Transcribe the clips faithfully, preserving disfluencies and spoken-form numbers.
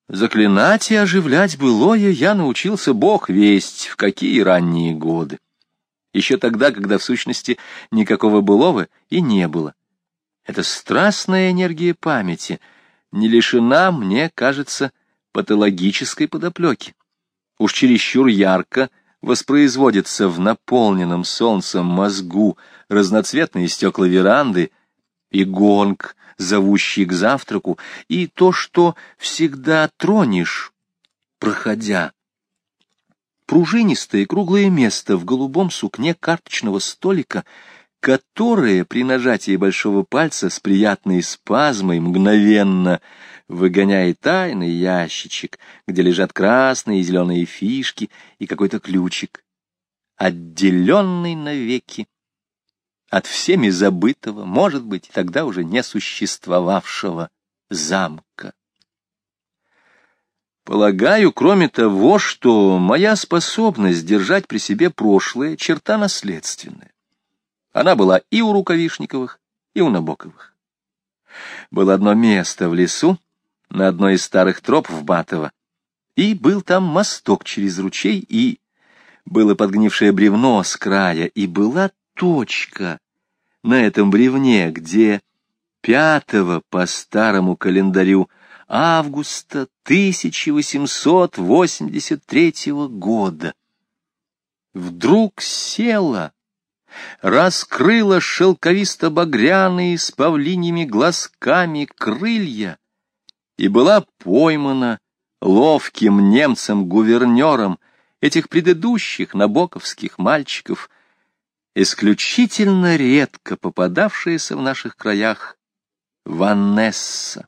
Заклинать и оживлять былое я научился бог весть в какие ранние годы. Еще тогда, когда в сущности никакого былого и не было. Эта страстная энергия памяти не лишена, мне кажется, патологической подоплеки. Уж чересчур ярко воспроизводится в наполненном солнцем мозгу разноцветные стекла веранды и гонг, зовущий к завтраку, и то, что всегда тронешь, проходя. Пружинистое круглое место в голубом сукне карточного столика, которое при нажатии большого пальца с приятной спазмой мгновенно выгоняет тайный ящичек, где лежат красные и зеленые фишки и какой-то ключик, отделенный навеки от всеми забытого, может быть, тогда уже не существовавшего замка. Полагаю, кроме того, что моя способность держать при себе прошлое — черта наследственная. Она была и у Рукавишниковых, и у Набоковых. Было одно место в лесу, на одной из старых троп в Батово, и был там мосток через ручей, и было подгнившее бревно с края, и была точка на этом бревне, где пятого по старому календарю августа тысяча восемьсот восемьдесят третьего года вдруг села, раскрыла шелковисто-багряные с павлиньими глазками крылья и была поймана ловким немцем-гувернером этих предыдущих набоковских мальчиков, исключительно редко попадавшаяся в наших краях Ванесса.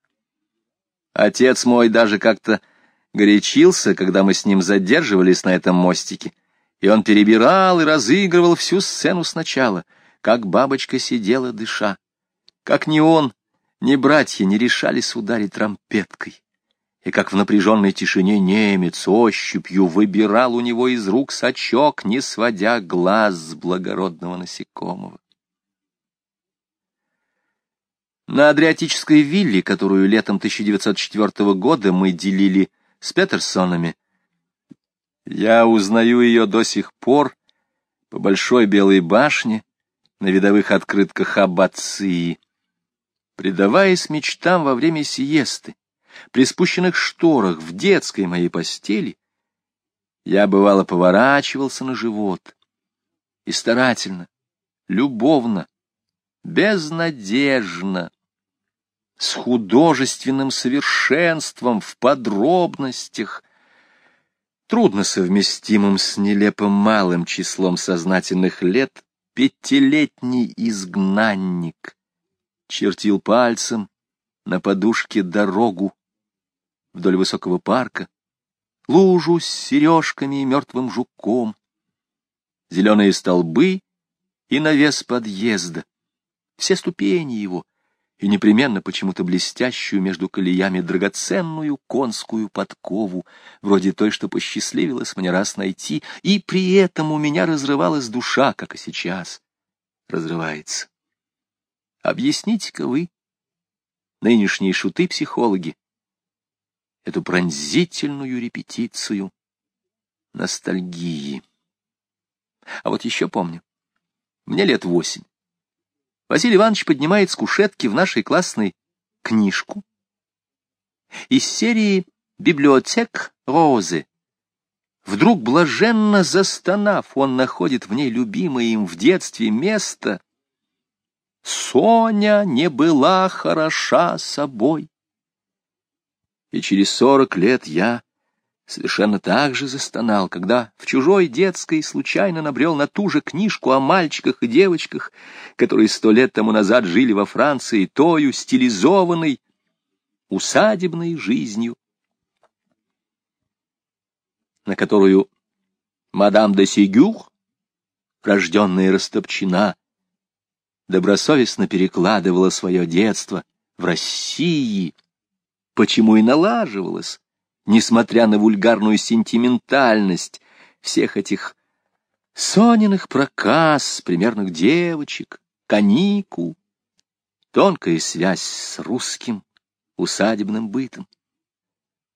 Отец мой даже как-то горячился, когда мы с ним задерживались на этом мостике, и он перебирал и разыгрывал всю сцену сначала, как бабочка сидела дыша, как ни он, ни братья не решались ударить трампеткой, и как в напряженной тишине немец ощупью выбирал у него из рук сачок, не сводя глаз с благородного насекомого. На Адриатической вилле, которую летом тысяча девятьсот четвёртого года мы делили с Петерсонами, я узнаю ее до сих пор по большой белой башне на видовых открытках Аббации. Предаваясь мечтам во время сиесты, при спущенных шторах в детской моей постели, я, бывало, поворачивался на живот и старательно, любовно, безнадежно, с художественным совершенством в подробностях, трудно совместимым с нелепым малым числом сознательных лет, пятилетний изгнанник чертил пальцем на подушке дорогу вдоль высокого парка, лужу с сережками и мертвым жуком, зеленые столбы и навес подъезда, все ступени его, и непременно почему-то блестящую между колеями драгоценную конскую подкову, вроде той, что посчастливилось мне раз найти, и при этом у меня разрывалась душа, как и сейчас разрывается. Объясните-ка вы, нынешние шуты-психологи, эту пронзительную репетицию ностальгии. А вот еще помню, мне лет восемь. Василий Иванович поднимает с кушетки в нашей классной книжку из серии «Библиотек Розы». Вдруг, блаженно застонав, он находит в ней любимое им в детстве место «Соня не была хороша собой». И через сорок лет я совершенно так же застонал, когда в чужой детской случайно набрел на ту же книжку о мальчиках и девочках, которые сто лет тому назад жили во Франции, тою стилизованной усадебной жизнью, на которую мадам де Сигюр, рожденная Растопчина, добросовестно перекладывала свое детство в России, почему и налаживалась, несмотря на вульгарную сентиментальность всех этих Сониных проказ, примерных девочек, каникул, тонкая связь с русским усадебным бытом.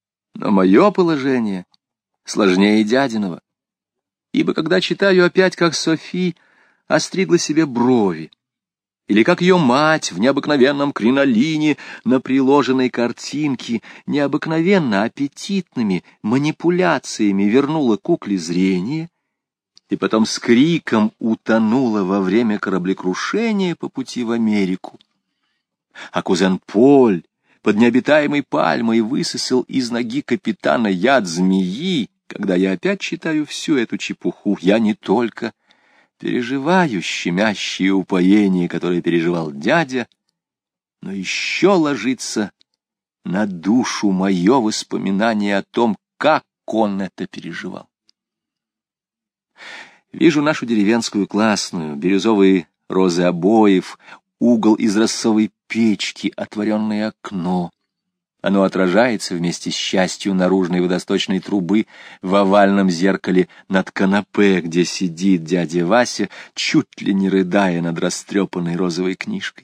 Но мое положение сложнее дядиного, ибо когда читаю опять, как Софи остригла себе брови, или как ее мать в необыкновенном кринолине на приложенной картинке необыкновенно аппетитными манипуляциями вернула кукле зрение, и потом с криком утонула во время кораблекрушения по пути в Америку, а кузен Поль под необитаемой пальмой высосал из ноги капитана яд змеи, когда я опять читаю всю эту чепуху, я не только переживаю щемящее упоение, которое переживал дядя, но еще ложится на душу мое воспоминание о том, как он это переживал. Вижу нашу деревенскую классную, бирюзовые розы обоев, угол из рассовой печки, отворенное окно. Оно отражается вместе с частью наружной водосточной трубы в овальном зеркале над канапе, где сидит дядя Вася, чуть ли не рыдая над растрепанной розовой книжкой.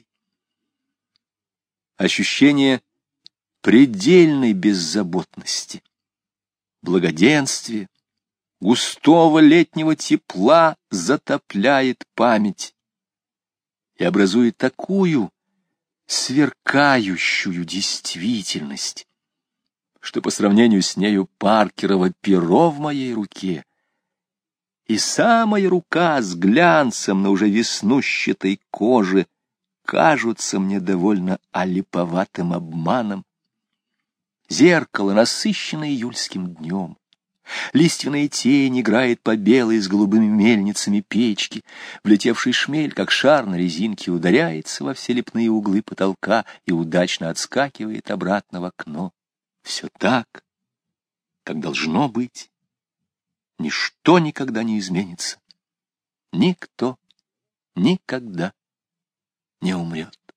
Ощущение предельной беззаботности, благоденствия, густого летнего тепла затопляет память и образует такую сверкающую действительность, что по сравнению с нею Паркерово перо в моей руке и самая рука с глянцем на уже веснущатой коже кажутся мне довольно олиповатым обманом. Зеркало, насыщенное июльским днем, лиственная тень играет по белой с голубыми мельницами печки, влетевший шмель, как шар на резинке, ударяется во все лепные углы потолка и удачно отскакивает обратно в окно. Все так, как должно быть. Ничто никогда не изменится. Никто никогда не умрет.